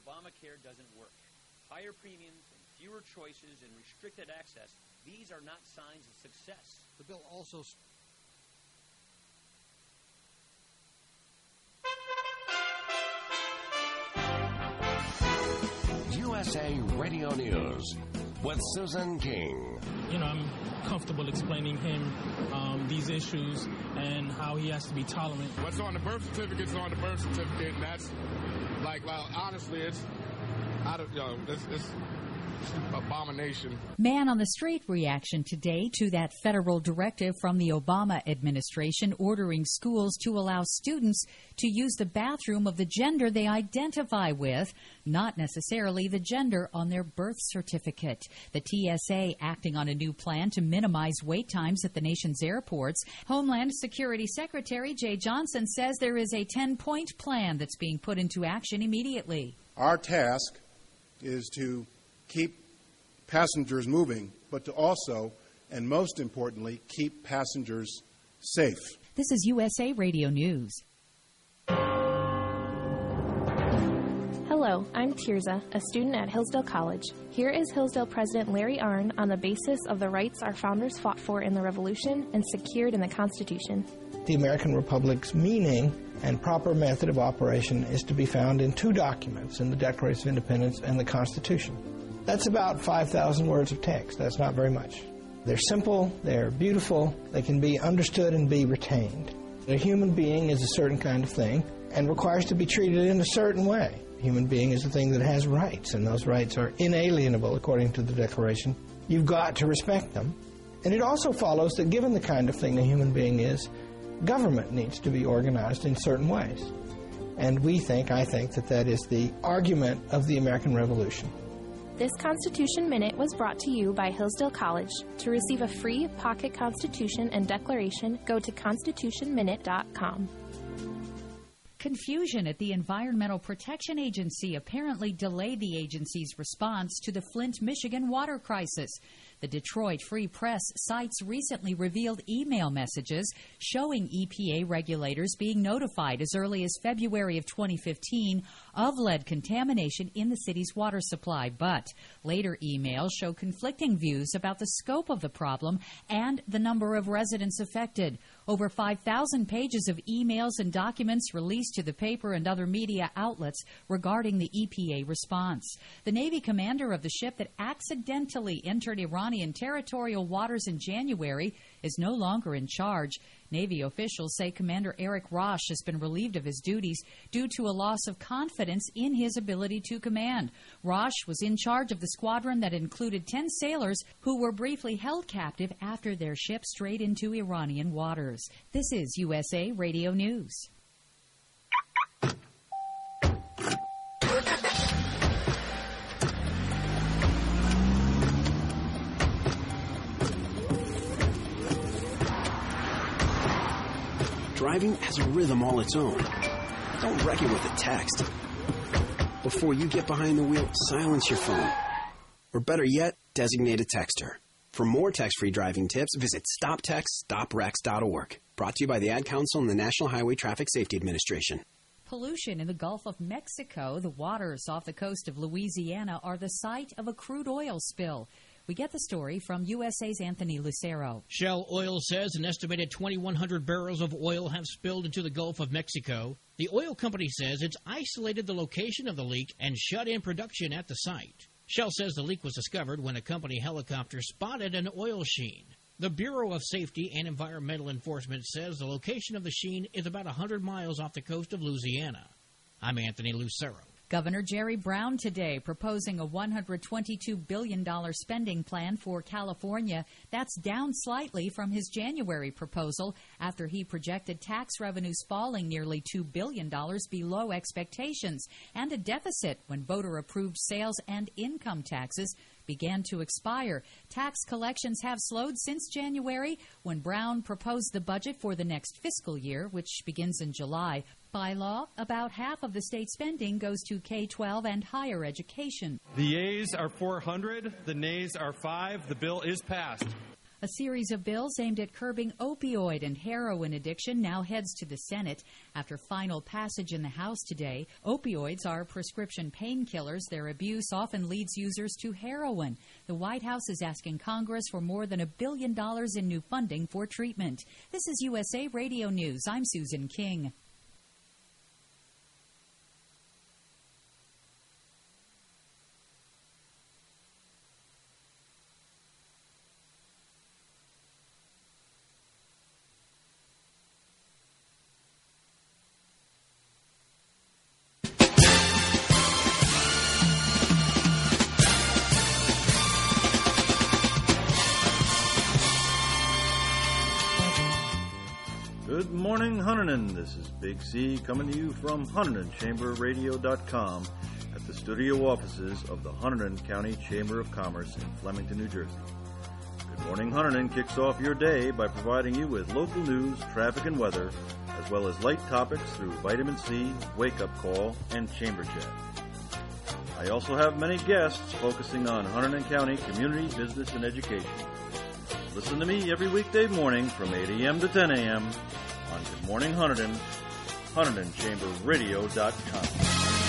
Obamacare doesn't work. Higher premiums and fewer choices and restricted access, these are not signs of success. The bill also... USA Radio News with Susan King. You know, I'm comfortable explaining him these issues and how he has to be tolerant. What's on the birth certificate is on the birth certificate, and that's well, honestly, it's out of, it's abomination. Man on the street reaction today to that federal directive from the Obama administration ordering schools to allow students to use the bathroom of the gender they identify with, not necessarily the gender on their birth certificate. The TSA acting on a new plan to minimize wait times at the nation's airports. Homeland Security Secretary Jay Johnson says there is a 10-point plan that's being put into action immediately. Our task is to keep passengers moving, but to also, and most importantly, keep passengers safe. This is USA Radio News. Hello, I'm Tirza, a student at Hillsdale College. Here is Hillsdale President Larry Arnn on the basis of the rights our founders fought for in the Revolution and secured in the Constitution. The American Republic's meaning and proper method of operation is to be found in two documents, in the Declaration of Independence and the Constitution. That's about 5,000 words of text. That's not very much. They're simple, they're beautiful, they can be understood and be retained. A human being is a certain kind of thing and requires to be treated in a certain way. A human being is a thing that has rights, and those rights are inalienable according to the Declaration. You've got to respect them. And it also follows that given the kind of thing a human being is, government needs to be organized in certain ways. And I think that is the argument of the American Revolution. This Constitution Minute was brought to you by Hillsdale College. To receive a free pocket Constitution and Declaration, go to constitutionminute.com. Confusion at the Environmental Protection Agency apparently delayed the agency's response to the Flint, Michigan water crisis. The Detroit Free Press cites recently revealed email messages showing EPA regulators being notified as early as February of 2015 of lead contamination in the city's water supply. But later emails show conflicting views about the scope of the problem and the number of residents affected. Over 5,000 pages of emails and documents released to the paper and other media outlets regarding the EPA response. The Navy commander of the ship that accidentally entered Iranian territorial waters in January is no longer in charge. Navy officials say Commander Eric Rosh has been relieved of his duties due to a loss of confidence in his ability to command. Rosh was in charge of the squadron that included 10 sailors who were briefly held captive after their ship strayed into Iranian waters. This is USA Radio News. Driving has a rhythm all its own. Don't wreck it with a text. Before you get behind the wheel, silence your phone. Or better yet, designate a texter. For more text-free driving tips, visit stoptextstoprex.org. Brought to you by the Ad Council and the National Highway Traffic Safety Administration. Pollution in the Gulf of Mexico. The waters off the coast of Louisiana are the site of a crude oil spill. We get the story from USA's Anthony Lucero. Shell Oil says an estimated 2,100 barrels of oil have spilled into the Gulf of Mexico. The oil company says it's isolated the location of the leak and shut in production at the site. Shell says the leak was discovered when a company helicopter spotted an oil sheen. The Bureau of Safety and Environmental Enforcement says the location of the sheen is about 100 miles off the coast of Louisiana. I'm Anthony Lucero. Governor Jerry Brown today proposing a $122 billion spending plan for California. That's down slightly from his January proposal after he projected tax revenues falling nearly $2 billion below expectations and a deficit when voter-approved sales and income taxes began to expire. Tax collections have slowed since January when Brown proposed the budget for the next fiscal year, which begins in July. By law, about half of the state spending goes to K-12 and higher education. The yeas are 400, the nays are 5. The bill is passed. A series of bills aimed at curbing opioid and heroin addiction now heads to the Senate after final passage in the House today. Opioids are prescription painkillers. Their abuse often leads users to heroin. The White House is asking Congress for more than $1 billion in new funding for treatment. This is USA Radio News. I'm Susan King. Good morning, Hunterdon. This is Big C coming to you from HunterdonChamberRadio.com at the studio offices of the Hunterdon County Chamber of Commerce in Flemington, New Jersey. Good morning, Hunterdon kicks off your day by providing you with local news, traffic, and weather, as well as light topics through Vitamin C, Wake Up Call, and Chamber Chat. I also have many guests focusing on Hunterdon County community, business, and education. Listen to me every weekday morning from 8 a.m. to 10 a.m. on Good Morning Hunterdon, HunterdonChamberRadio.com.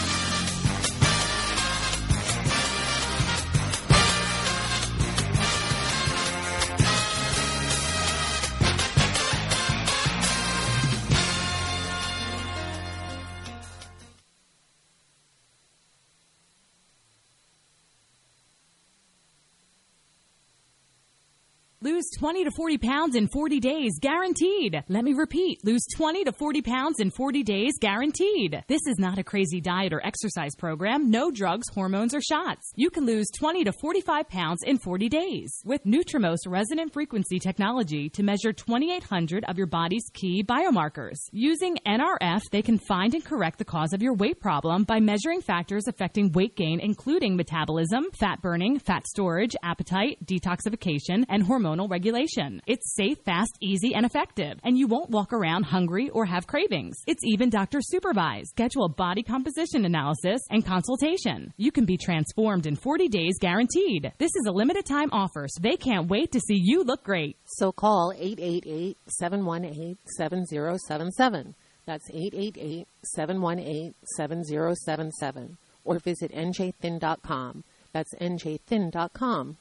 Lose 20 to 40 pounds in 40 days, guaranteed. Let me repeat, lose 20 to 40 pounds in 40 days, guaranteed. This is not a crazy diet or exercise program, no drugs, hormones, or shots. You can lose 20 to 45 pounds in 40 days with Nutrimost resonant frequency technology to measure 2,800 of your body's key biomarkers. Using NRF, they can find and correct the cause of your weight problem by measuring factors affecting weight gain, including metabolism, fat burning, fat storage, appetite, detoxification, and hormonal regulation. It's safe, fast, easy, and effective, and you won't walk around hungry or have cravings. It's even doctor supervised. Schedule a body composition analysis and consultation. You can be transformed in 40 days guaranteed. This is a limited time offer, so they can't wait to see you look great. So call 888-718-7077. That's 888-718-7077. Or visit njthin.com. That's njthin.com.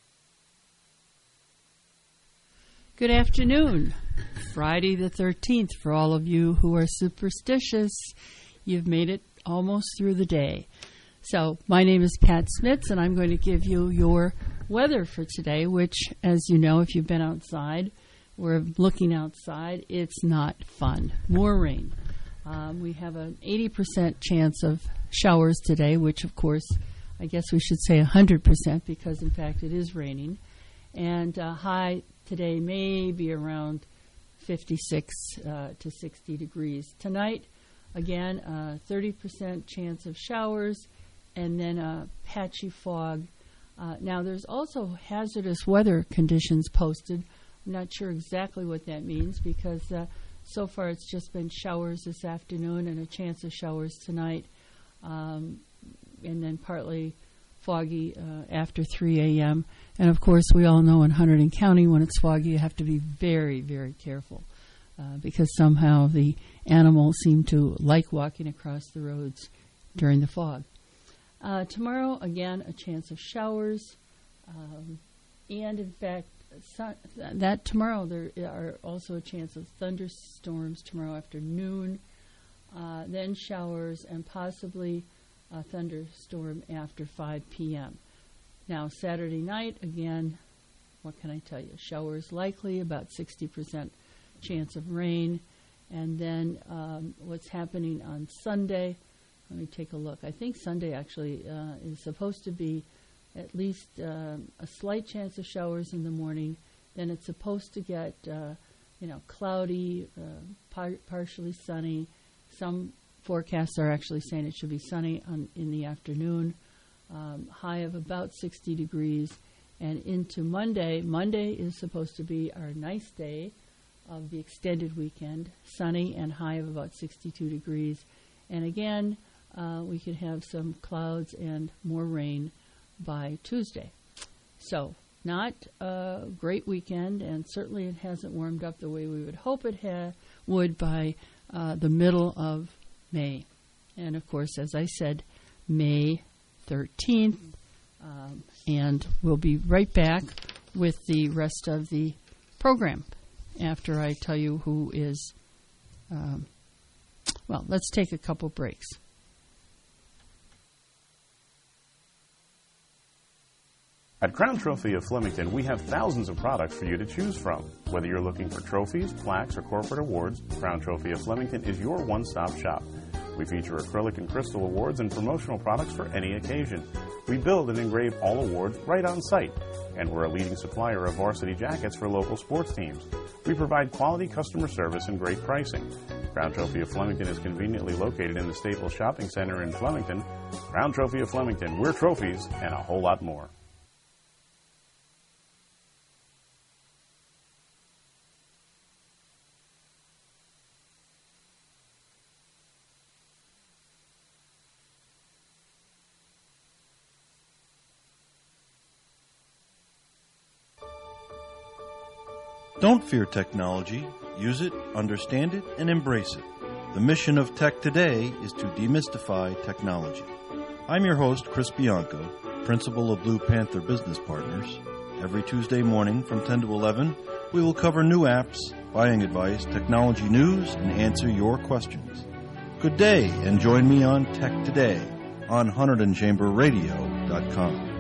Good afternoon. Friday the 13th for all of you who are superstitious. You've made it almost through the day. So my name is Pat Smits, and I'm going to give you your weather for today, which, as you know, if you've been outside, we're looking outside, it's not fun. More rain. We have an 80% chance of showers today, which, of course, I guess we should say 100% because, in fact, it is raining. And high today may be around 56 to 60 degrees. Tonight, again, 30% chance of showers and then a patchy fog. Now, there's also hazardous weather conditions posted. I'm not sure exactly what that means because so far it's just been showers this afternoon and a chance of showers tonight, and then partly foggy after 3 a.m. And, of course, we all know in Hunterdon County when it's foggy you have to be very, very careful because somehow the animals seem to like walking across the roads during the fog. Tomorrow, again, a chance of showers. And, in fact, tomorrow there are also a chance of thunderstorms tomorrow afternoon, then showers, and possibly a thunderstorm after 5 p.m. Now, Saturday night, again, what can I tell you? Showers likely, about 60% chance of rain. And then what's happening on Sunday, let me take a look. I think Sunday actually is supposed to be at least a slight chance of showers in the morning. Then it's supposed to get, cloudy, partially sunny. Some forecasts are actually saying it should be sunny in the afternoon. High of about 60 degrees. And into Monday. Monday is supposed to be our nice day of the extended weekend. Sunny and high of about 62 degrees. And again, we could have some clouds and more rain by Tuesday. So not a great weekend, and certainly it hasn't warmed up the way we would hope it would by the middle of May. And, of course, as I said, May 13th, and we'll be right back with the rest of the program after I tell you who is, let's take a couple breaks. At Crown Trophy of Flemington, we have thousands of products for you to choose from. Whether you're looking for trophies, plaques, or corporate awards, Crown Trophy of Flemington is your one-stop shop. We feature acrylic and crystal awards and promotional products for any occasion. We build and engrave all awards right on site, and we're a leading supplier of varsity jackets for local sports teams. We provide quality customer service and great pricing. Crown Trophy of Flemington is conveniently located in the Staples Shopping Center in Flemington. Crown Trophy of Flemington, we're trophies and a whole lot more. Don't fear technology. Use it, understand it, and embrace it. The mission of Tech Today is to demystify technology. I'm your host, Chris Bianco, principal of Blue Panther Business Partners. Every Tuesday morning from 10 to 11, we will cover new apps, buying advice, technology news, and answer your questions. Good day, and join me on Tech Today on HunterdonChamberRadio.com.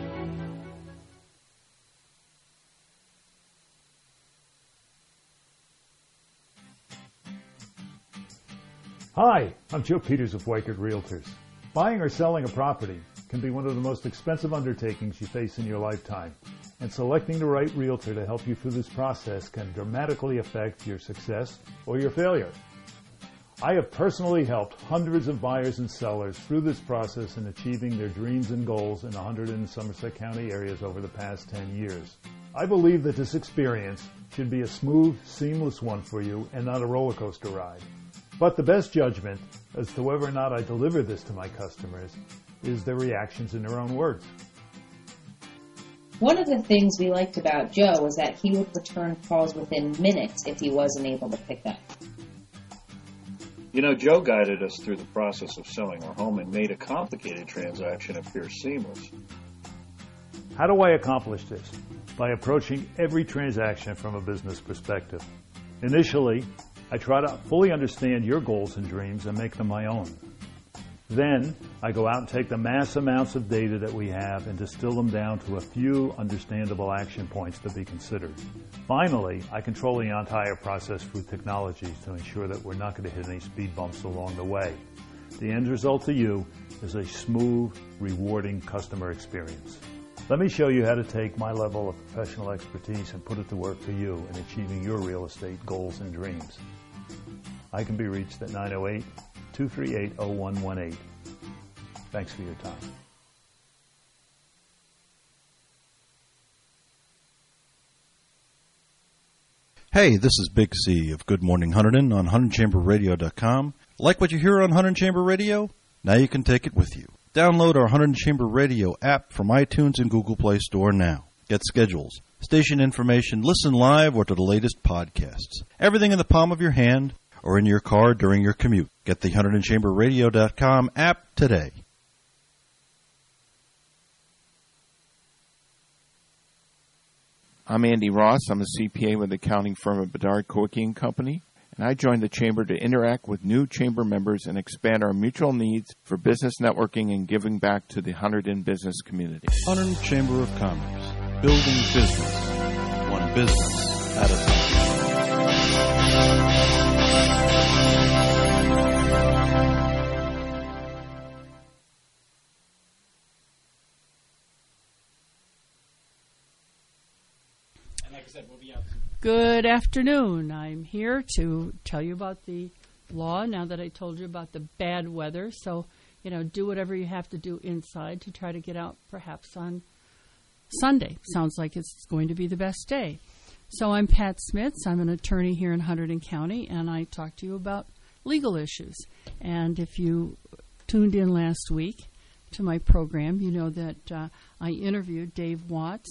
Hi, I'm Joe Peters of Weichert Realtors. Buying or selling a property can be one of the most expensive undertakings you face in your lifetime, and selecting the right realtor to help you through this process can dramatically affect your success or your failure. I have personally helped hundreds of buyers and sellers through this process in achieving their dreams and goals in the Hunterdon and Somerset County areas over the past 10 years. I believe that this experience should be a smooth, seamless one for you and not a roller coaster ride. But the best judgment as to whether or not I deliver this to my customers is their reactions in their own words. One of the things we liked about Joe was that he would return calls within minutes if he wasn't able to pick up. You know, Joe guided us through the process of selling our home and made a complicated transaction appear seamless. How do I accomplish this? By approaching every transaction from a business perspective. Initially, I try to fully understand your goals and dreams and make them my own. Then, I go out and take the mass amounts of data that we have and distill them down to a few understandable action points to be considered. Finally, I control the entire process through technology to ensure that we're not going to hit any speed bumps along the way. The end result to you is a smooth, rewarding customer experience. Let me show you how to take my level of professional expertise and put it to work for you in achieving your real estate goals and dreams. I can be reached at 908-238-0118. Thanks for your time. Hey, this is Big C of Good Morning Hunterdon on HunterdonChamberRadio.com. Like what you hear on Hunterdon Chamber Radio? Now you can take it with you. Download our Hunterdon Chamber Radio app from iTunes and Google Play Store now. Get schedules, station information, listen live, or to the latest podcasts. Everything in the palm of your hand or in your car during your commute. Get the HunterdonChamberRadio.com app today. I'm Andy Ross. I'm a CPA with the accounting firm of Bedard, Koicke & Company, and I joined the Chamber to interact with new Chamber members and expand our mutual needs for business networking and giving back to the Hunterdon business community. Hunterdon Chamber of Commerce, building business, one business at a time. Good afternoon. I'm here to tell you about the law now that I told you about the bad weather. So, do whatever you have to do inside to try to get out perhaps on Sunday. Sounds like it's going to be the best day. So I'm Pat Smits. I'm an attorney here in Hunterdon County, and I talk to you about legal issues. And if you tuned in last week to my program, you know that I interviewed Dave Watts,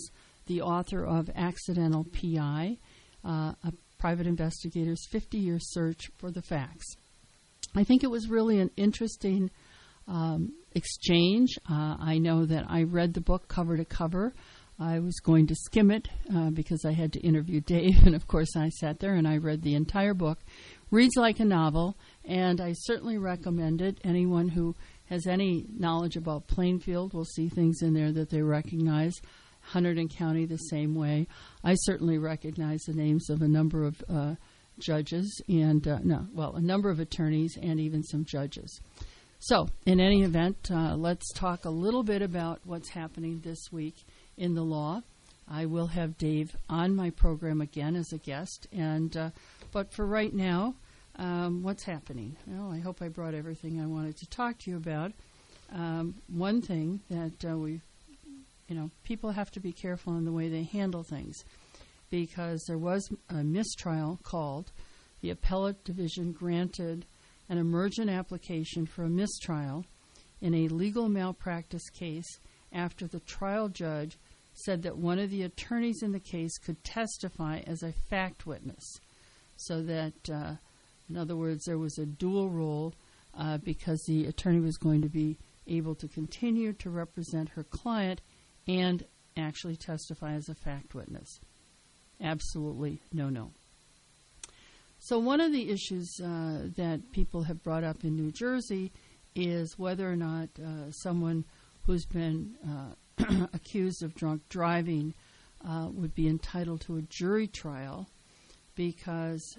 the author of Accidental PI, a private investigator's 50-year search for the facts. I think it was really an interesting exchange. I know that I read the book cover to cover. I was going to skim it because I had to interview Dave, and of course I sat there and I read the entire book. Reads like a novel, and I certainly recommend it. Anyone who has any knowledge about Plainfield will see things in there that they recognize. Hunterdon County the same way. I certainly recognize the names of a number of judges and, a number of attorneys and even some judges. So, in any event, let's talk a little bit about what's happening this week in the law. I will have Dave on my program again as a guest, and but for right now, what's happening? Well, I hope I brought everything I wanted to talk to you about. One thing that people have to be careful in the way they handle things, because there was a mistrial called. The appellate division granted an emergent application for a mistrial in a legal malpractice case after the trial judge said that one of the attorneys in the case could testify as a fact witness. So that, in other words, there was a dual role because the attorney was going to be able to continue to represent her client and actually testify as a fact witness. Absolutely no. So one of the issues that people have brought up in New Jersey is whether or not someone who's been accused of drunk driving would be entitled to a jury trial because,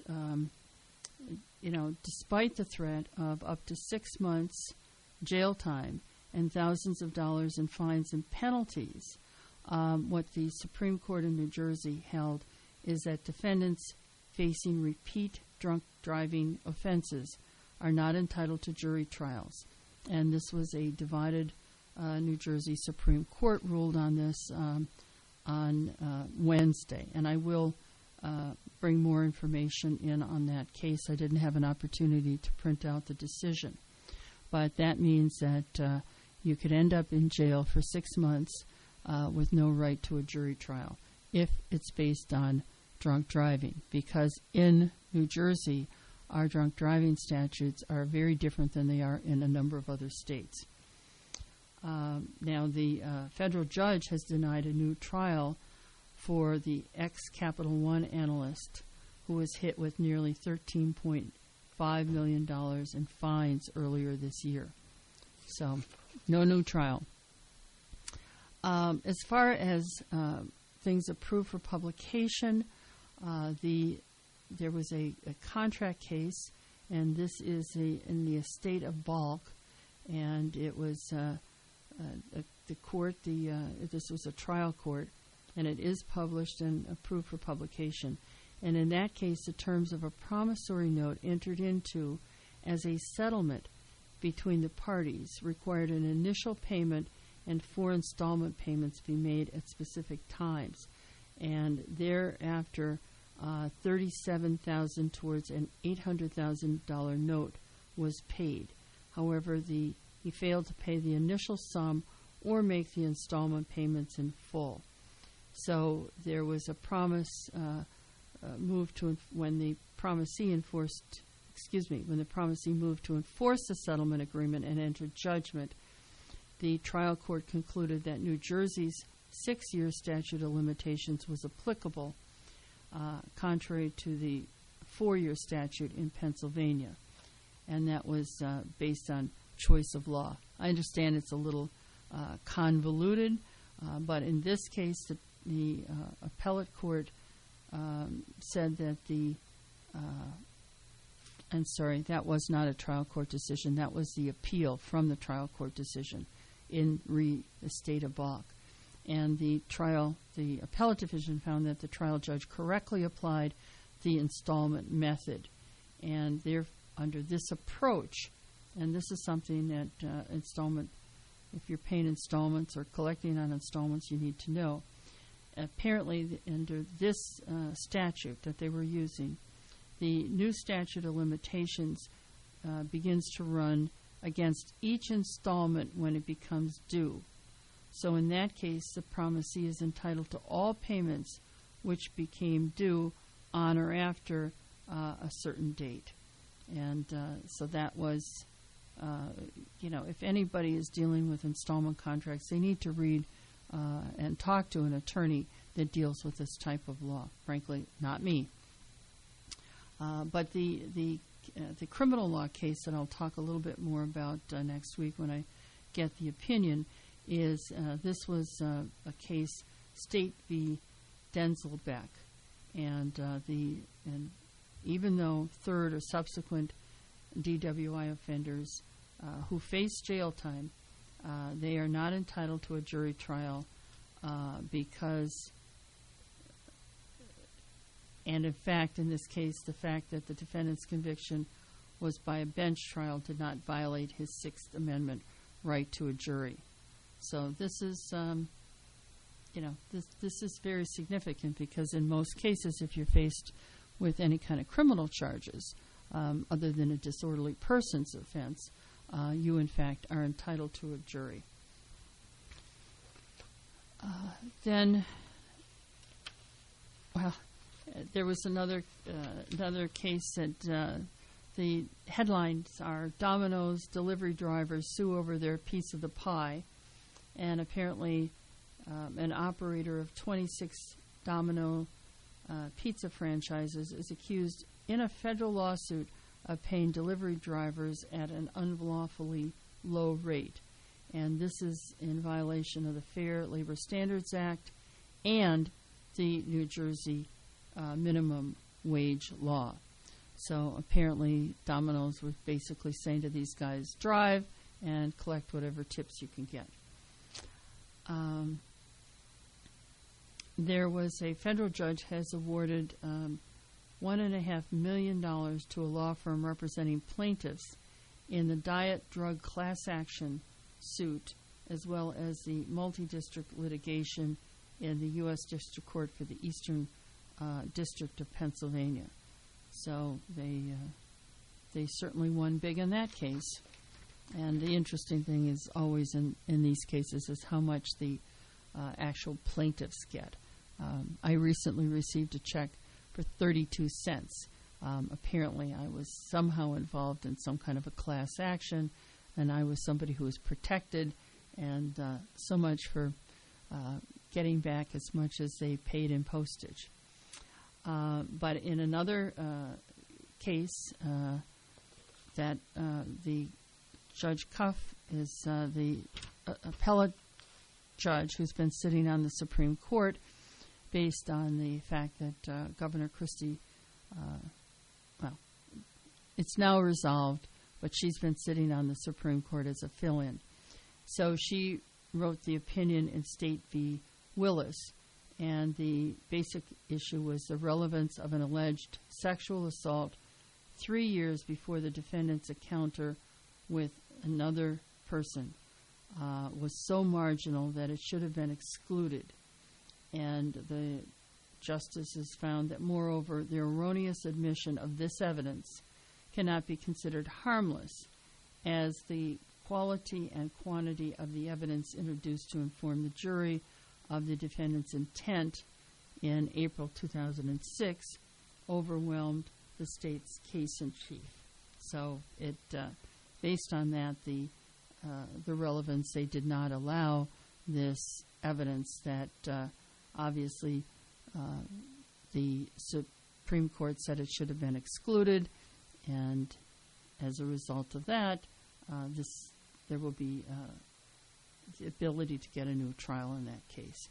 despite the threat of up to 6 months jail time and thousands of dollars in fines and penalties, what the Supreme Court in New Jersey held is that defendants facing repeat drunk driving offenses are not entitled to jury trials. And this was a divided New Jersey Supreme Court ruled on this on Wednesday. And I will bring more information in on that case. I didn't have an opportunity to print out the decision. But that means that you could end up in jail for 6 months with no right to a jury trial if it's based on drunk driving, because in New Jersey, our drunk driving statutes are very different than they are in a number of other states. Now, the federal judge has denied a new trial for the ex-Capital One analyst who was hit with nearly $13.5 million in fines earlier this year. So, no new trial. As far as things approved for publication, there was a contract case, and this is in the estate of Balk, and it was the court. This was a trial court, and it is published and approved for publication. And in that case, the terms of a promissory note entered into as a settlement between the parties required an initial payment and 4 installment payments be made at specific times, and thereafter $37,000 towards an $800,000 note was paid. However, he failed to pay the initial sum or make the installment payments in full. So there was a promise moved to when the promisee moved to enforce the settlement agreement and entered judgment. The trial court concluded that New Jersey's 6-year statute of limitations was applicable, contrary to the 4-year statute in Pennsylvania, and that was based on choice of law. I understand it's a little convoluted, but in this case, the appellate court said that that was not a trial court decision. That was the appeal from the trial court decision in Estate of Balk. And the appellate division found that the trial judge correctly applied the installment method. And under this approach, and this is something that if you're paying installments or collecting on installments, you need to know. Apparently, under this statute that they were using, the new statute of limitations begins to run against each installment when it becomes due. So in that case, the promisee is entitled to all payments which became due on or after a certain date. And so that was, if anybody is dealing with installment contracts, they need to read and talk to an attorney that deals with this type of law. Frankly, not me. But the criminal law case that I'll talk a little bit more about next week when I get the opinion is this was a case, State v. Denzelbeck, and even though third or subsequent DWI offenders who face jail time, they are not entitled to a jury trial because, and in fact, in this case, the fact that the defendant's conviction was by a bench trial did not violate his Sixth Amendment right to a jury. So this is, this is very significant because in most cases, if you're faced with any kind of criminal charges, other than a disorderly persons offense, you in fact are entitled to a jury. There was another case that the headlines are Domino's delivery drivers sue over their piece of the pie, and apparently an operator of 26 Domino pizza franchises is accused in a federal lawsuit of paying delivery drivers at an unlawfully low rate. And this is in violation of the Fair Labor Standards Act and the New Jersey minimum wage law. So apparently Domino's was basically saying to these guys, drive and collect whatever tips you can get. There was a federal judge has awarded $1.5 million to a law firm representing plaintiffs in the diet drug class action suit, as well as the multi-district litigation in the U.S. District Court for the Eastern District of Pennsylvania. So they certainly won big in that case. And the interesting thing is always in these cases is how much the actual plaintiffs get. I recently received a check for 32 cents. Apparently I was somehow involved in some kind of a class action, and I was somebody who was protected, and so much for getting back as much as they paid in postage. But in another case that the Judge Cuff is the appellate judge who's been sitting on the Supreme Court based on the fact that Governor Christie, it's now resolved, but she's been sitting on the Supreme Court as a fill-in. So she wrote the opinion in State v. Willis, and the basic issue was the relevance of an alleged sexual assault 3 years before the defendant's encounter with another person was so marginal that it should have been excluded. And the justices found that, moreover, the erroneous admission of this evidence cannot be considered harmless, as the quality and quantity of the evidence introduced to inform the jury of the defendant's intent in April 2006 overwhelmed the state's case in chief. So it, based on that, the relevance, they did not allow this evidence that obviously the Supreme Court said it should have been excluded, and as a result of that, there will be the ability to get a new trial in that case.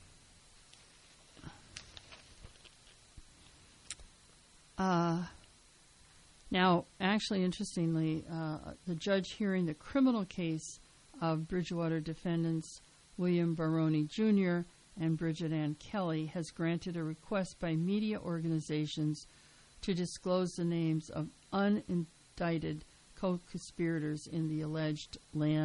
Now, actually, interestingly, the judge hearing the criminal case of Bridgewater defendants William Baroni Jr. and Bridget Ann Kelly has granted a request by media organizations to disclose the names of unindicted co-conspirators in the alleged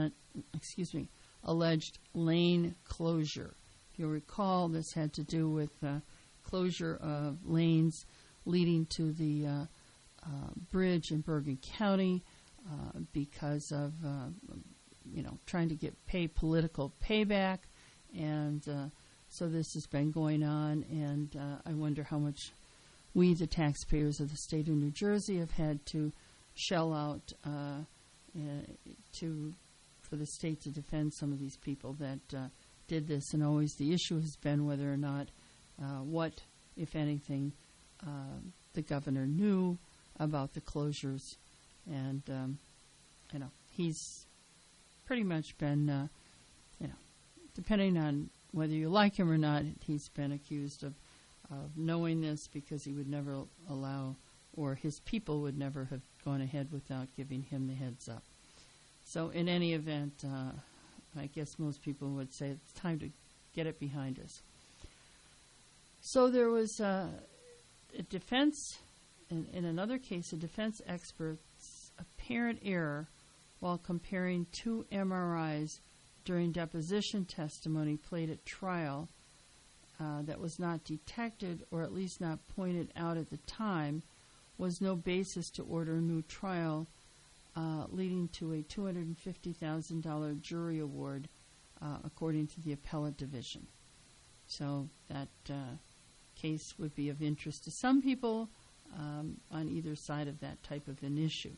lane closure. If you'll recall, this had to do with closure of lanes leading to the bridge in Bergen County because of trying to pay political payback, and so this has been going on, and I wonder how much we, the taxpayers of the state of New Jersey, have had to shell out for the state to defend some of these people that did this. And always the issue has been whether or not what, if anything, the governor knew about the closures. And, he's pretty much been, depending on whether you like him or not, he's been accused of knowing this because he would never allow, or his people would never have gone ahead without giving him the heads up. So in any event, I guess most people would say it's time to get it behind us. So there was a defense, in another case, a defense expert's apparent error while comparing two MRIs during deposition testimony played at trial that was not detected, or at least not pointed out at the time, was no basis to order a new trial, leading to a $250,000 jury award, according to the appellate division. So that case would be of interest to some people on either side of that type of an issue.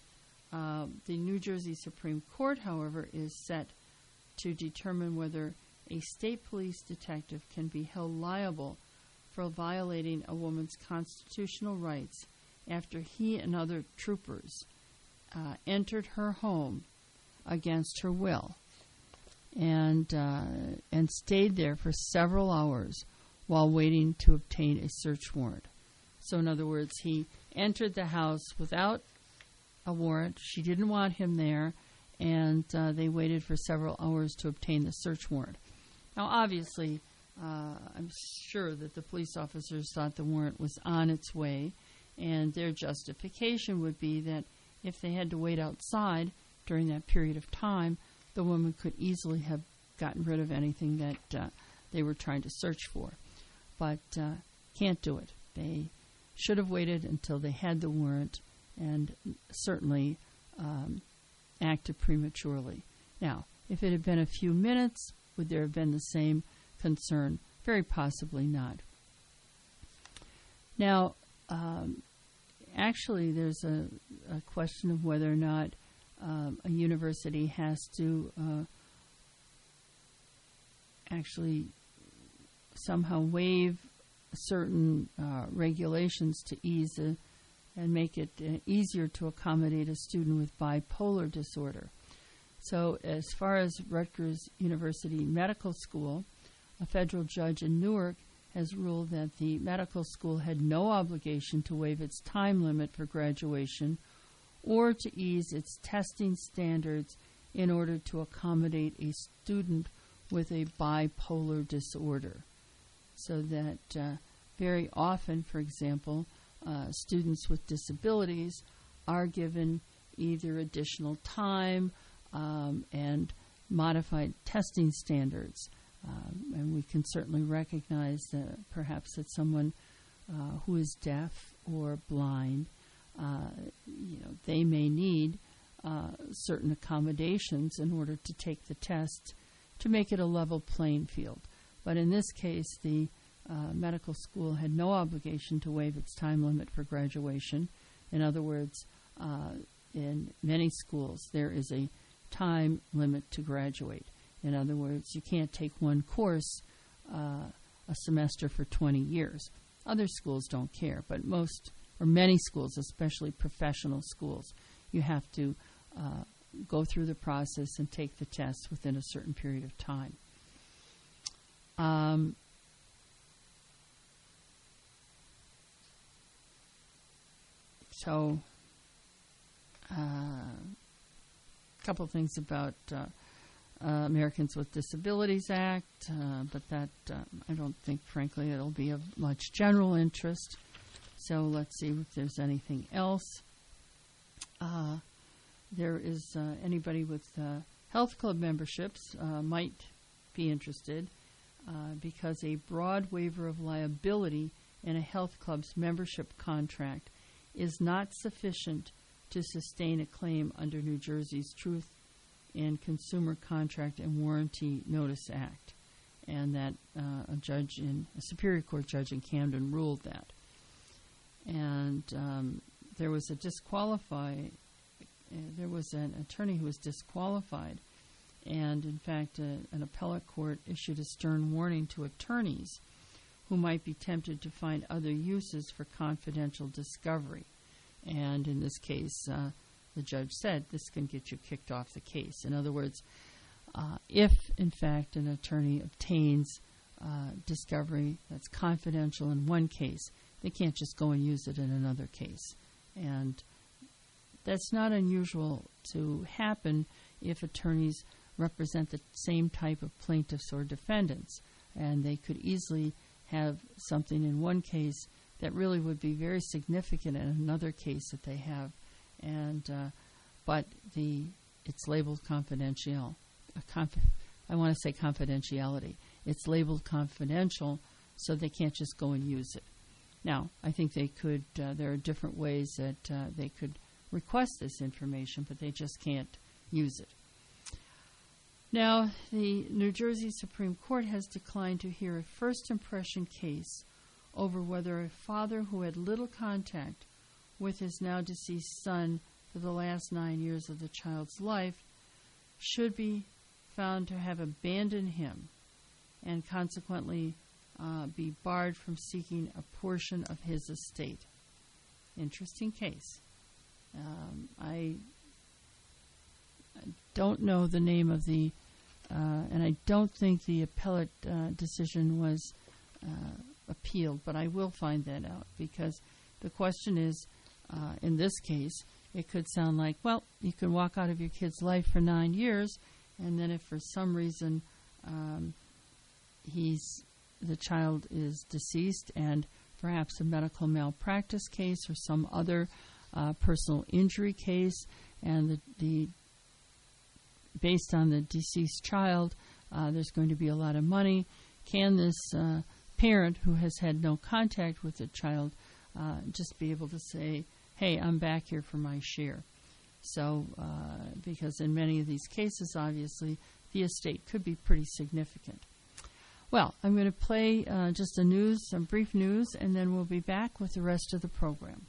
The New Jersey Supreme Court, however, is set to determine whether a state police detective can be held liable for violating a woman's constitutional rights after he and other troopers entered her home against her will and stayed there for several hours while waiting to obtain a search warrant. So in other words, he entered the house without a warrant. She didn't want him there, and they waited for several hours to obtain the search warrant. Now, obviously, I'm sure that the police officers thought the warrant was on its way, and their justification would be that if they had to wait outside during that period of time, the woman could easily have gotten rid of anything that they were trying to search for. But can't do it. They should have waited until they had the warrant, and certainly acted prematurely. Now, if it had been a few minutes, would there have been the same concern? Very possibly not. Now, actually, there's a question of whether or not a university has to actually somehow waive certain regulations to ease and make it easier to accommodate a student with bipolar disorder. So as far as Rutgers University Medical School, a federal judge in Newark has ruled that the medical school had no obligation to waive its time limit for graduation or to ease its testing standards in order to accommodate a student with a bipolar disorder. So that very often, for example, students with disabilities are given either additional time and modified testing standards. And we can certainly recognize that perhaps that someone who is deaf or blind, they may need certain accommodations in order to take the test to make it a level playing field. But in this case, the medical school had no obligation to waive its time limit for graduation. In other words, in many schools, there is a time limit to graduate. In other words, you can't take one course a semester for 20 years. Other schools don't care, but most, or many schools, especially professional schools, you have to go through the process and take the tests within a certain period of time. So, a couple of things about Americans with Disabilities Act, but that I don't think, frankly, it'll be of much general interest. So let's see if there's anything else. There is anybody with health club memberships might be interested because a broad waiver of liability in a health club's membership contract is not sufficient to sustain a claim under New Jersey's Truth in Consumer Contract and Warranty Notice Act, and that a Superior Court judge in Camden ruled that. And there was an attorney who was disqualified, and in fact an appellate court issued a stern warning to attorneys who might be tempted to find other uses for confidential discovery. And in this case, the judge said this can get you kicked off the case. In other words, if in fact an attorney obtains discovery that's confidential in one case, they can't just go and use it in another case. And that's not unusual to happen if attorneys represent the same type of plaintiffs or defendants, and they could easily have something in one case that really would be very significant in another case that they have, and but it's labeled confidential. I want to say confidentiality. It's labeled confidential, so they can't just go and use it. Now, I think they could. There are different ways that they could request this information, but they just can't use it. Now, the New Jersey Supreme Court has declined to hear a first impression case over whether a father who had little contact with his now deceased son for the last 9 years of the child's life should be found to have abandoned him and consequently be barred from seeking a portion of his estate. Interesting case. I don't know the name of the, and I don't think the appellate decision was appealed, but I will find that out, because the question is, in this case, it could sound like, well, you can walk out of your kid's life for 9 years, and then if for some reason the child is deceased and perhaps a medical malpractice case or some other personal injury case, and based on the deceased child, there's going to be a lot of money. Can this parent who has had no contact with the child just be able to say, hey, I'm back here for my share? So, because in many of these cases, obviously, the estate could be pretty significant. Well, I'm going to play just some brief news, and then we'll be back with the rest of the program.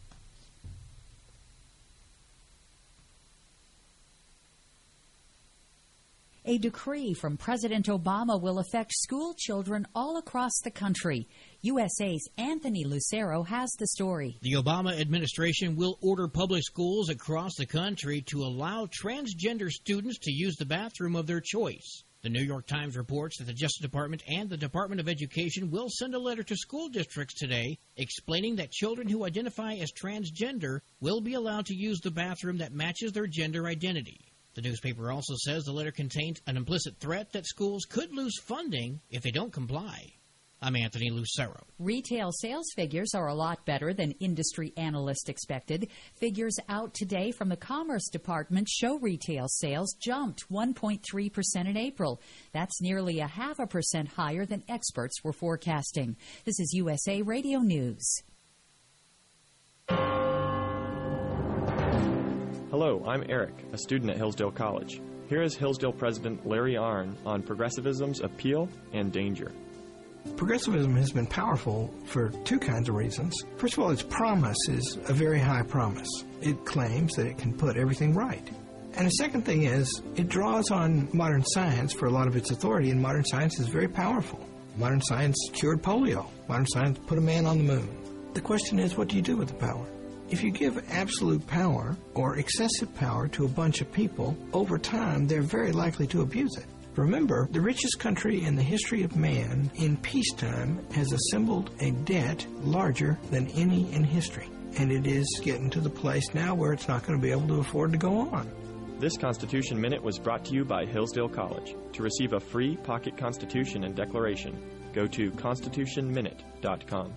A decree from President Obama will affect school children all across the country. USA's Anthony Lucero has the story. The Obama administration will order public schools across the country to allow transgender students to use the bathroom of their choice. The New York Times reports that the Justice Department and the Department of Education will send a letter to school districts today explaining that children who identify as transgender will be allowed to use the bathroom that matches their gender identity. The newspaper also says the letter contains an implicit threat that schools could lose funding if they don't comply. I'm Anthony Lucero. Retail sales figures are a lot better than industry analysts expected. Figures out today from the Commerce Department show retail sales jumped 1.3% in April. That's nearly 0.5% higher than experts were forecasting. This is USA Radio News. Hello, I'm Eric, a student at Hillsdale College. Here is Hillsdale President Larry Arnn on progressivism's appeal and danger. Progressivism has been powerful for two kinds of reasons. First of all, its promise is a very high promise. It claims that it can put everything right. And the second thing is, it draws on modern science for a lot of its authority, and modern science is very powerful. Modern science cured polio. Modern science put a man on the moon. The question is, what do you do with the power? If you give absolute power or excessive power to a bunch of people, over time they're very likely to abuse it. Remember, the richest country in the history of man in peacetime has assembled a debt larger than any in history. And it is getting to the place now where it's not going to be able to afford to go on. This Constitution Minute was brought to you by Hillsdale College. To receive a free pocket Constitution and Declaration, go to constitutionminute.com.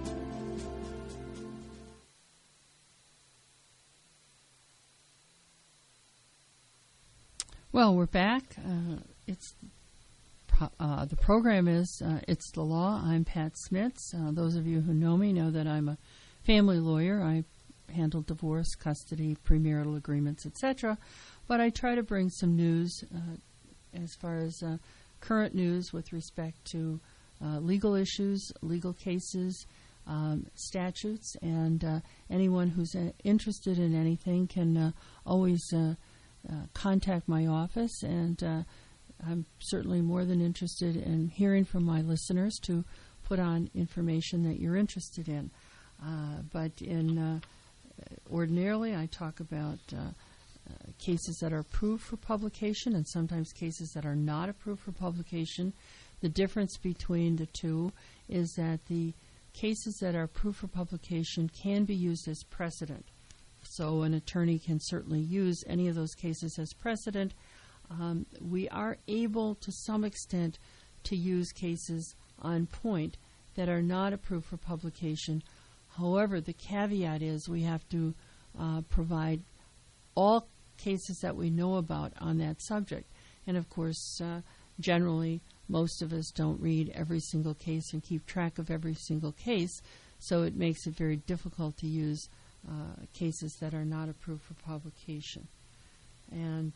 Well, we're back. The program is It's the Law. I'm Pat Smits. Those of you who know me know that I'm a family lawyer. I handle divorce, custody, premarital agreements, etc. But I try to bring some news as far as current news with respect to legal issues, legal cases, statutes, and anyone who's interested in anything can always contact my office, and I'm certainly more than interested in hearing from my listeners to put on information that you're interested in. But ordinarily I talk about cases that are approved for publication and sometimes cases that are not approved for publication. The difference between the two is that the cases that are approved for publication can be used as precedent. So an attorney can certainly use any of those cases as precedent. We are able to some extent to use cases on point that are not approved for publication. However, the caveat is we have to provide all cases that we know about on that subject. And of course, generally, most of us don't read every single case and keep track of every single case, so it makes it very difficult to use cases that are not approved for publication. And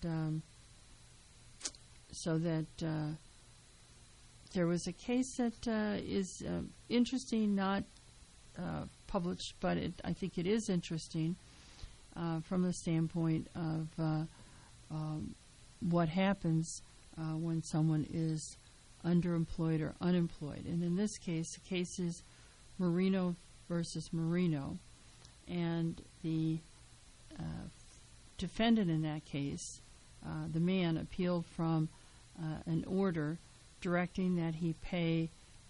so that there was a case that is interesting, not published, but I think it is interesting from the standpoint of what happens when someone is underemployed or unemployed. And in this case, the case is Marino versus Marino, and the defendant in that case, the man, appealed from an order directing that he pay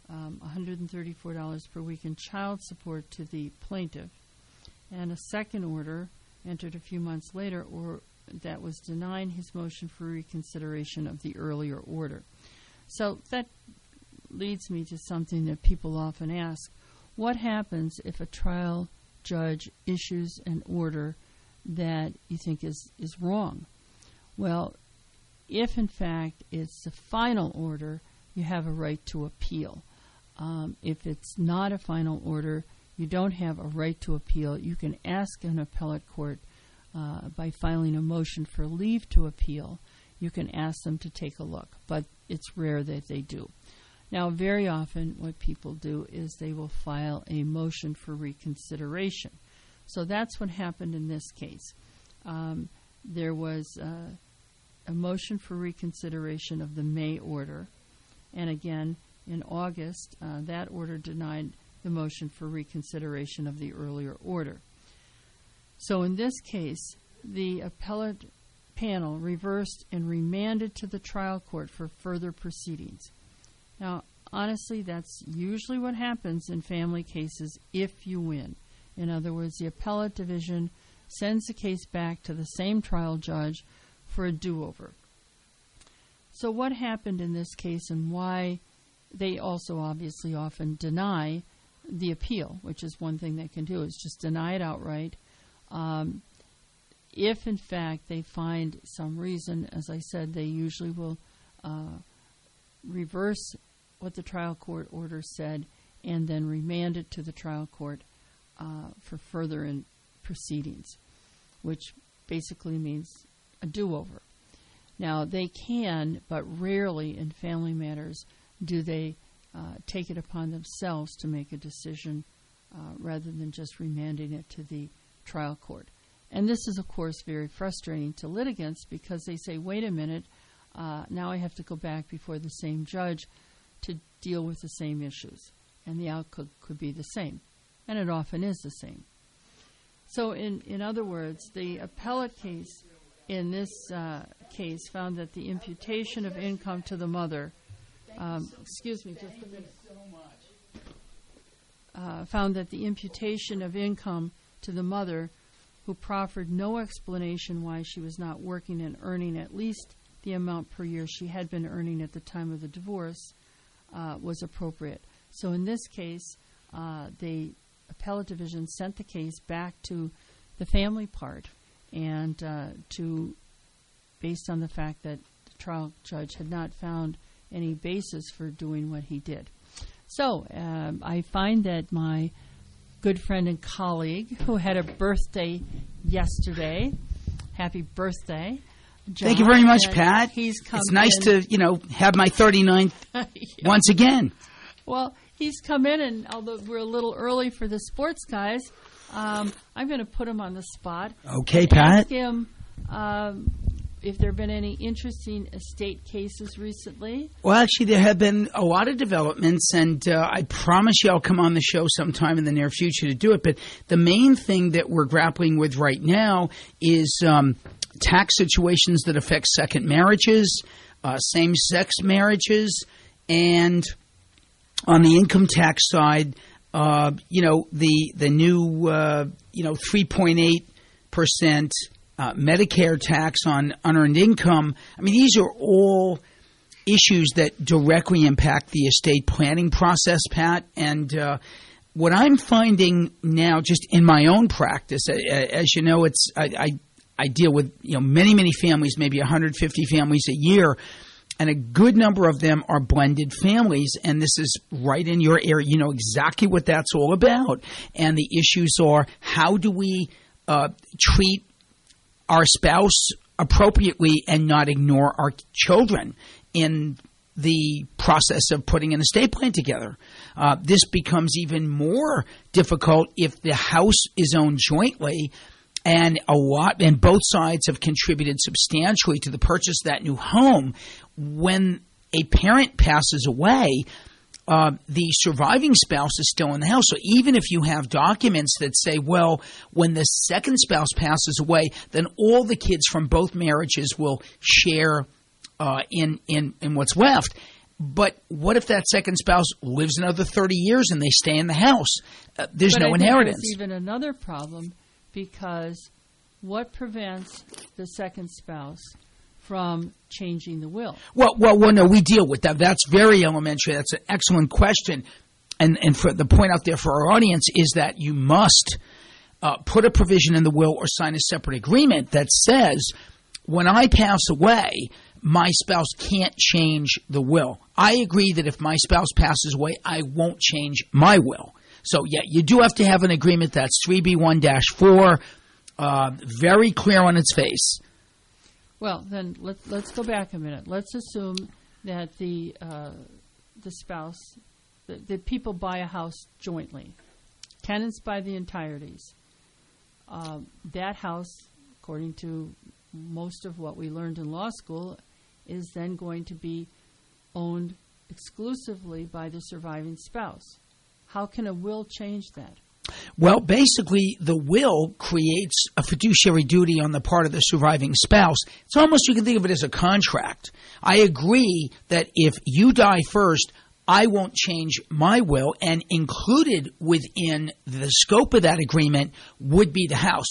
$134 per week in child support to the plaintiff, and a second order entered a few months later that was denying his motion for reconsideration of the earlier order. So that leads me to something that people often ask. What happens if a trial judge issues an order that you think is wrong? Well, if in fact it's the final order, you have a right to appeal. If it's not a final order, you don't have a right to appeal. You can ask an appellate court by filing a motion for leave to appeal. You can ask them to take a look, but it's rare that they do. Now, very often what people do is they will file a motion for reconsideration. So that's what happened in this case. There was a motion for reconsideration of the May order, and again, in August, that order denied the motion for reconsideration of the earlier order. So in this case, the appellate panel reversed and remanded to the trial court for further proceedings. Now, honestly, that's usually what happens in family cases if you win. In other words, the appellate division sends the case back to the same trial judge for a do-over. So what happened in this case, and why they also obviously often deny the appeal, which is one thing they can do, is just deny it outright. If, in fact, they find some reason, as I said, they usually will reverse what the trial court order said and then remand it to the trial court for further proceedings, which basically means a do-over. Now, they can, but rarely in family matters do they take it upon themselves to make a decision rather than just remanding it to the trial court. And this is, of course, very frustrating to litigants because they say, wait a minute, now I have to go back before the same judge to deal with the same issues. And the outcome could be the same. And it often is the same. So in other words, the appellate case in this case found that the imputation of income to the mother, found that the imputation of income to the mother, who proffered no explanation why she was not working and earning at least the amount per year she had been earning at the time of the divorce, was appropriate. So in this case, the appellate division sent the case back to the family part and based on the fact that the trial judge had not found any basis for doing what he did. So I find that my good friend and colleague who had a birthday yesterday, happy birthday, John. Thank you very much, And Pat. It's nice to, have my 39th once again. Well, he's come in, and although we're a little early for the sports guys, I'm going to put him on the spot. Okay, Pat. Ask him if there have been any interesting estate cases recently. Well, actually, there have been a lot of developments, and I promise you I'll come on the show sometime in the near future to do it. But the main thing that we're grappling with right now is tax situations that affect second marriages, same-sex marriages, and on the income tax side, the new 3.8% Medicare tax on unearned income. I mean, these are all issues that directly impact the estate planning process, Pat. And what I'm finding now, just in my own practice, as you know, I deal with many families, maybe 150 families a year. And a good number of them are blended families, and this is right in your area. You know exactly what that's all about. And the issues are, how do we treat our spouse appropriately and not ignore our children in the process of putting an estate plan together? This becomes even more difficult if the house is owned jointly, and both sides have contributed substantially to the purchase of that new home. When a parent passes away, the surviving spouse is still in the house. So even if you have documents that say, well, when the second spouse passes away, then all the kids from both marriages will share in what's left. But what if that second spouse lives another 30 years and they stay in the house? There's no inheritance. There's even another problem, because what prevents the second spouse from changing the will? Well, no, we deal with that. That's very elementary. That's an excellent question. And for the point out there for our audience is that you must put a provision in the will or sign a separate agreement that says, when I pass away, my spouse can't change the will. I agree that if my spouse passes away, I won't change my will. So, yeah, you do have to have an agreement. That's 3B1-4, very clear on its face. Well, then let's go back a minute. Let's assume that the spouse, that people buy a house jointly. Tenants buy the entireties. That house, according to most of what we learned in law school, is then going to be owned exclusively by the surviving spouse. How can a will change that? Well, basically, the will creates a fiduciary duty on the part of the surviving spouse. It's almost, you can think of it as a contract. I agree that if you die first, I won't change my will, and included within the scope of that agreement would be the house.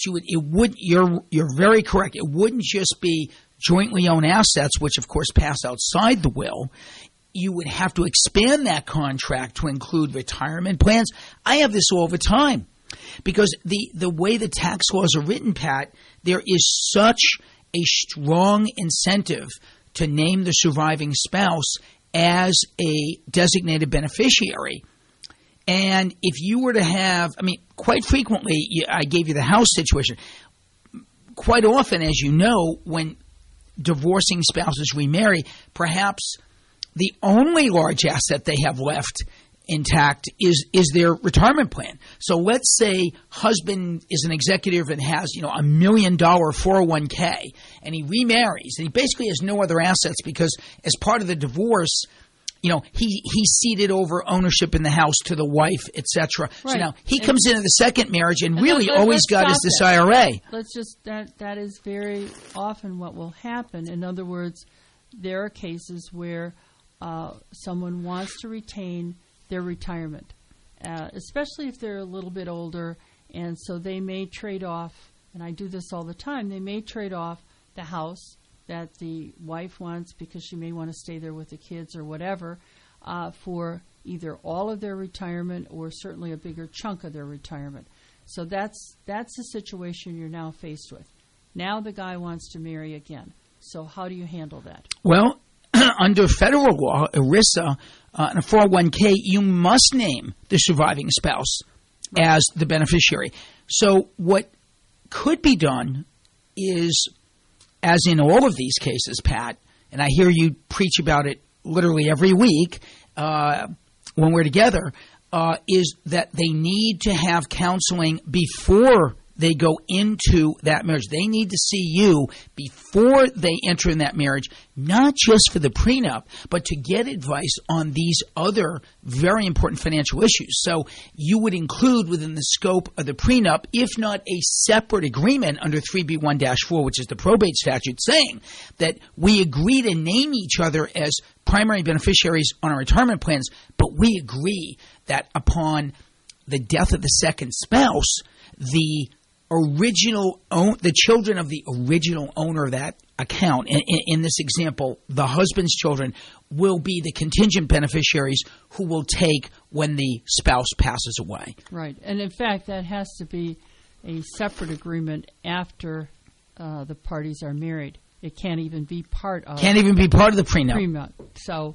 You're very correct. It wouldn't just be jointly owned assets, which of course pass outside the will. You would have to expand that contract to include retirement plans. I have this all the time because the way the tax laws are written, Pat, there is such a strong incentive to name the surviving spouse as a designated beneficiary. And if you were to have, quite frequently, I gave you the house situation. Quite often, as you know, when divorcing spouses remarry, perhaps the only large asset they have left intact is their retirement plan. So let's say husband is an executive and has, $1 million 401k, and he remarries, and he basically has no other assets because as part of the divorce, he ceded over ownership in the house to the wife, etc. Right. So now he comes into the second marriage and really all he's got is this IRA. That is very often what will happen. In other words, there are cases where someone wants to retain their retirement, especially if they're a little bit older, and so they may trade off, and I do this all the time, they may trade off the house that the wife wants because she may want to stay there with the kids or whatever, for either all of their retirement or certainly a bigger chunk of their retirement. So that's the situation you're now faced with. Now the guy wants to marry again. So how do you handle that? Well, under federal law, ERISA, and a 401k, you must name the surviving spouse as the beneficiary. So what could be done is as in all of these cases, Pat, and I hear you preach about it literally every week when we're together, is that they need to have counseling before they go into that marriage. They need to see you before they enter in that marriage, not just for the prenup, but to get advice on these other very important financial issues. So you would include within the scope of the prenup, if not a separate agreement under 3B1-4, which is the probate statute, saying that we agree to name each other as primary beneficiaries on our retirement plans, but we agree that upon the death of the second spouse, the children of the original owner of that account, in this example, the husband's children, will be the contingent beneficiaries who will take when the spouse passes away. Right. And in fact, that has to be a separate agreement after the parties are married. It can't even be part of the prenup. So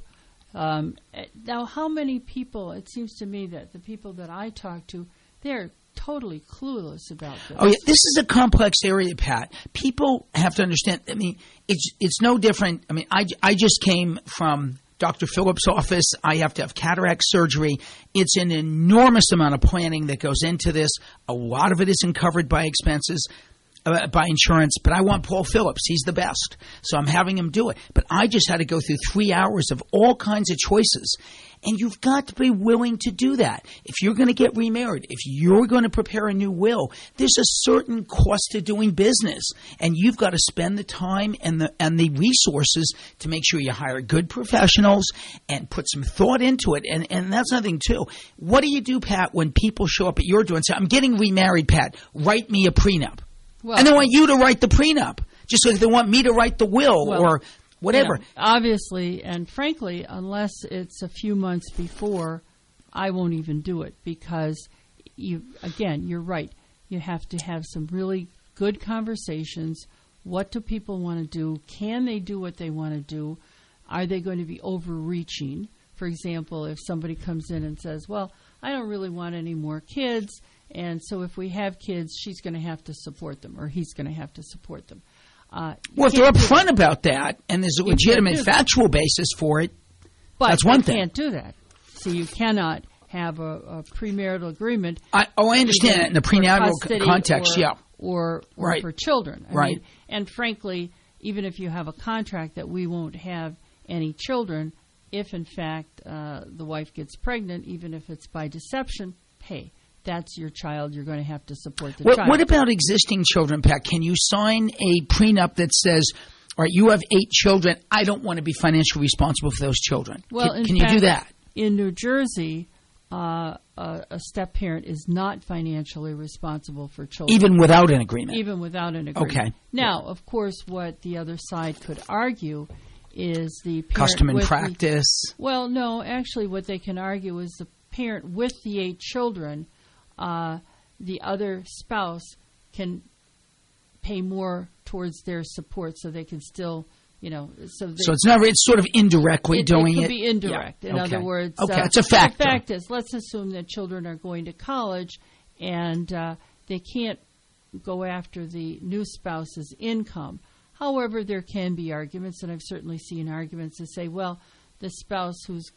now how many people, it seems to me that the people that I talk to, they're totally clueless about this. Oh, yeah. This is a complex area, Pat. People have to understand. I mean, it's no different. I mean, I just came from Dr. Phillips' office. I have to have cataract surgery. It's an enormous amount of planning that goes into this. A lot of it isn't covered by expenses, by insurance, but I want Paul Phillips. He's the best. So I'm having him do it. But I just had to go through 3 hours of all kinds of choices. And you've got to be willing to do that. If you're going to get remarried, if you're going to prepare a new will, there's a certain cost to doing business. And you've got to spend the time and the resources to make sure you hire good professionals and put some thought into it. And that's nothing, too. What do you do, Pat, when people show up at your door and say, I'm getting remarried, Pat, write me a prenup? Well, and they want you to write the prenup, just like they want me to write the will or whatever. Yeah, obviously, and frankly, unless it's a few months before, I won't even do it because, you're right. You have to have some really good conversations. What do people want to do? Can they do what they want to do? Are they going to be overreaching? For example, if somebody comes in and says, well, I don't really want any more kids, and so if we have kids, she's going to have to support them or he's going to have to support them. Well, if they're upfront about that and there's a legitimate factual basis for it, that's one thing. You can't do that. So you cannot have a premarital agreement. I understand that in the prenatal context, or right. for children. I mean, and frankly, even if you have a contract that we won't have any children, if in fact the wife gets pregnant, even if it's by deception, hey, that's your child. You're going to have to support the child. What about existing children, Pat? Can you sign a prenup that says, all right, you have 8 children. I don't want to be financially responsible for those children. Well, can you do that? In New Jersey, a step-parent is not financially responsible for children. Even without an agreement? Even without an agreement. Okay. Now, of course, what the other side could argue is the parent custom and practice. Well, no, actually what they can argue is the parent with the 8 children, the other spouse can pay more towards their support so they can still, so it's sort of indirectly doing it. It could be indirect. Yeah. In other words, it's a factor. The fact is, let's assume that children are going to college and they can't go after the new spouse's income. However, there can be arguments, and I've certainly seen arguments that say, well, the spouse whose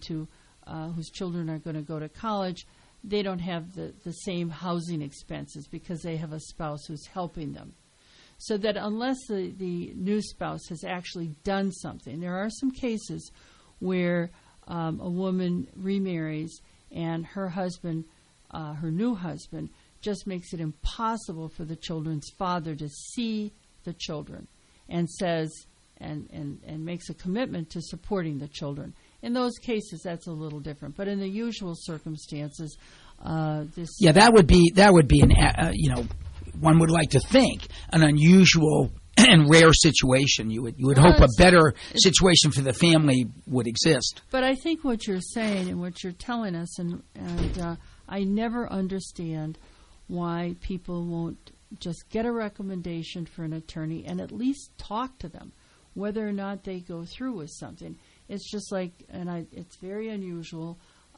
children are going to go to college, they don't have the same housing expenses because they have a spouse who's helping them. So that unless the new spouse has actually done something, there are some cases where a woman remarries and her husband, her new husband, just makes it impossible for the children's father to see the children and says and makes a commitment to supporting the children. In those cases, that's a little different. But in the usual circumstances, that would be an one would like to think an unusual and rare situation. You would hope a better situation for the family would exist. But I think what you're saying and what you're telling us, and I never understand why people won't just get a recommendation for an attorney and at least talk to them, whether or not they go through with something. It's just like, it's very unusual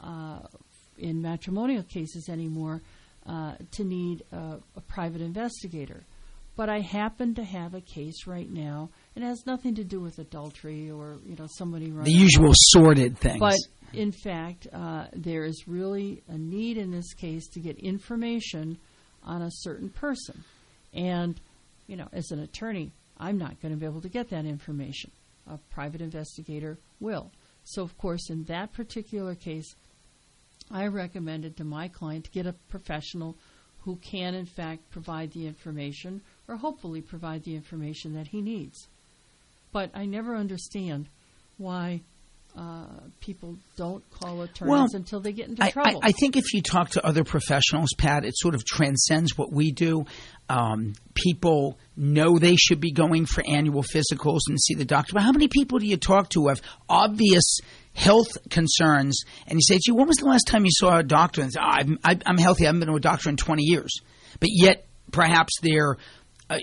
in matrimonial cases anymore to need a private investigator. but I happen to have a case right now. It has nothing to do with adultery or, somebody running. The usual sordid things. But, in fact, there is really a need in this case to get information on a certain person. And, as an attorney, I'm not going to be able to get that information. A private investigator will. So, of course, in that particular case, I recommended to my client to get a professional who can, in fact, provide the information or hopefully provide the information that he needs. But I never understand why people don't call attorneys until they get into trouble. I think if you talk to other professionals, Pat, it sort of transcends what we do. People know they should be going for annual physicals and see the doctor. But how many people do you talk to who have obvious health concerns, and you say, gee, when was the last time you saw a doctor? And say, I'm healthy. I haven't been to a doctor in 20 years. But yet, perhaps they're, have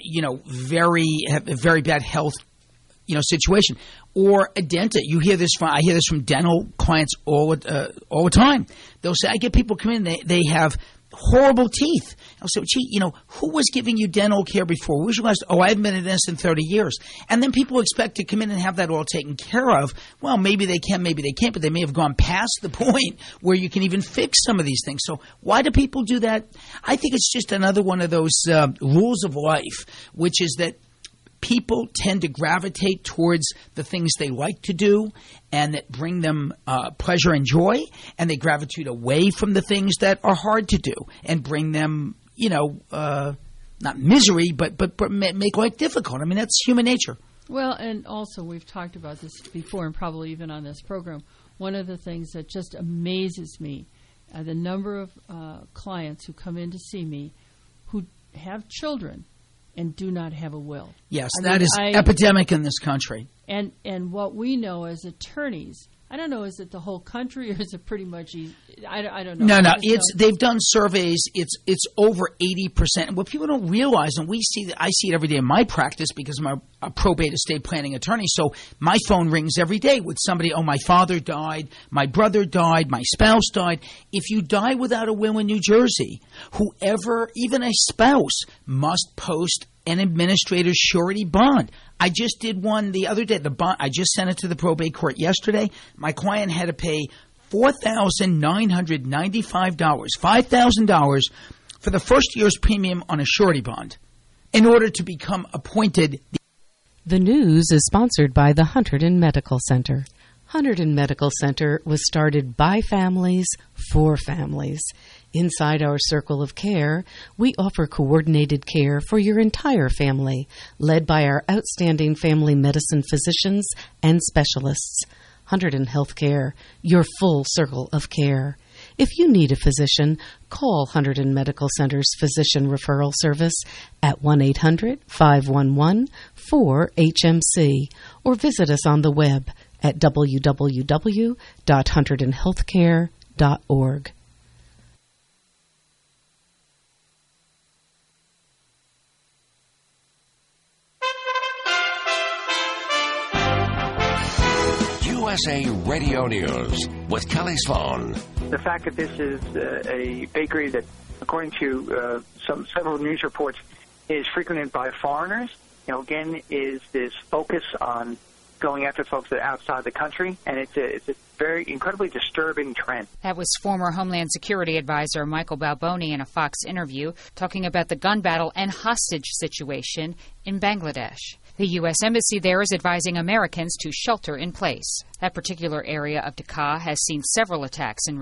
a very bad health, situation. Or a dentist. I hear this from dental clients all the time. They'll say, I get people come in, they have horrible teeth. I'll say, gee, who was giving you dental care before? When was your last? I haven't been in this in 30 years. And then people expect to come in and have that all taken care of. Well, maybe they can, maybe they can't, but they may have gone past the point where you can even fix some of these things. So why do people do that? I think it's just another one of those rules of life, which is that people tend to gravitate towards the things they like to do and that bring them pleasure and joy, and they gravitate away from the things that are hard to do and bring them, not misery, but make life difficult. I mean, that's human nature. Well, and also we've talked about this before and probably even on this program. One of the things that just amazes me, the number of clients who come in to see me who have children and do not have a will. Yes, that is epidemic in this country. And what we know as attorneys, I don't know, is it the whole country or is it pretty much easy? I don't know. No, they've done surveys. It's over 80%. And what people don't realize, and I see it every day in my practice because I'm a probate estate planning attorney. So my phone rings every day with somebody. Oh, my father died, my brother died, my spouse died. If you die without a will in New Jersey, whoever, even a spouse, must post an administrator's surety bond. I just did one the other day. The bond, I just sent it to the probate court yesterday. My client had to pay $4,995, $5,000 for the first year's premium on a surety bond in order to become appointed. The news is sponsored by the Hunterdon Medical Center. Hunterdon Medical Center was started by families for families. Inside our circle of care, we offer coordinated care for your entire family, led by our outstanding family medicine physicians and specialists. Hunterdon Healthcare, your full circle of care. If you need a physician, call Hunterdon Medical Center's Physician Referral Service at 1-800-511-4HMC or visit us on the web at www.hunterdonhealthcare.org. USA Radio News with Kelly Sloan. The fact that this is a bakery that, according to several news reports, is frequented by foreigners, again, is this focus on going after folks that are outside the country, and it's a very incredibly disturbing trend. That was former Homeland Security Advisor Michael Balboni in a Fox interview talking about the gun battle and hostage situation in Bangladesh. The U.S. Embassy there is advising Americans to shelter in place. That particular area of Dhaka has seen several attacks in